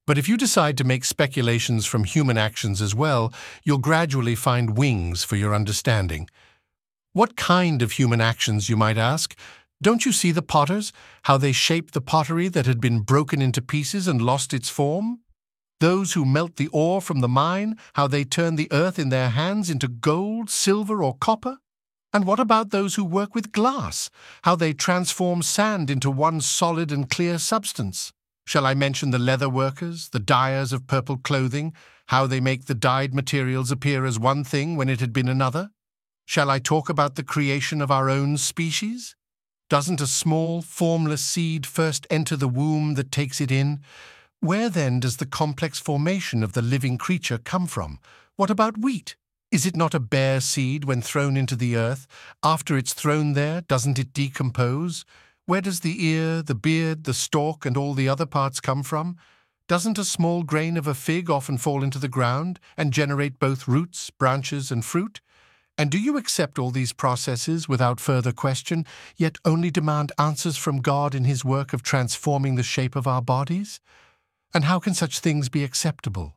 But if you decide to make speculations from human actions as well, you'll gradually find wings for your understanding. What kind of human actions, you might ask? Don't you see the potters, how they shape the pottery that had been broken into pieces and lost its form? Those who melt the ore from the mine, how they turn the earth in their hands into gold, silver, or copper? And what about those who work with glass, how they transform sand into one solid and clear substance? Shall I mention the leather workers, the dyers of purple clothing, how they make the dyed materials appear as one thing when it had been another? Shall I talk about the creation of our own species? Doesn't a small, formless seed first enter the womb that takes it in? Where then does the complex formation of the living creature come from? What about wheat? Is it not a bare seed when thrown into the earth? After it's thrown there, doesn't it decompose? Where does the ear, the beard, the stalk, and all the other parts come from? Doesn't a small grain of a fig often fall into the ground and generate both roots, branches, and fruit? And do you accept all these processes without further question, yet only demand answers from God in His work of transforming the shape of our bodies? And how can such things be acceptable?